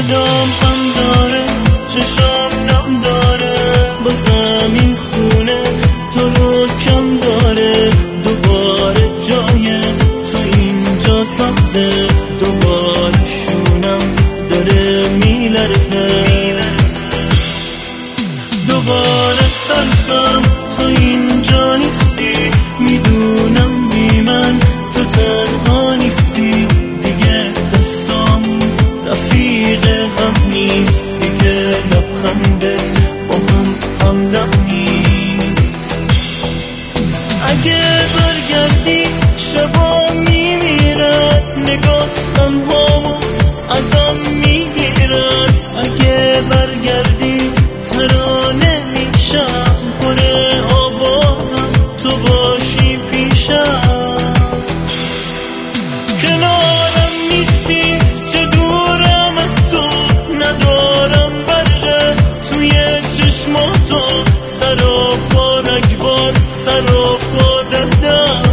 دلم غم داره، چشام نم داره، با زمین خونه تو رو کم داره. دوباره جای تو اینجا سبزه، دوباره شونم داره میلرزه. دوباره تلخم تو اینجا نیستی، میدونم بی من تو تنها نیستی. دیگه دستام رفیق هم نیست، دیگه لبخندت با هم نیست. اگه برگردی شبا میمیرن، نگات تنهامو ازم میگیرن. اگه برگردی ترانه میشم، پر آوازم تو باشی پیشم. کنارم نیستی چه دورم از تو، ندارم برقه توی چشماتو. سر و پا رگبار، سر و پا دهدم،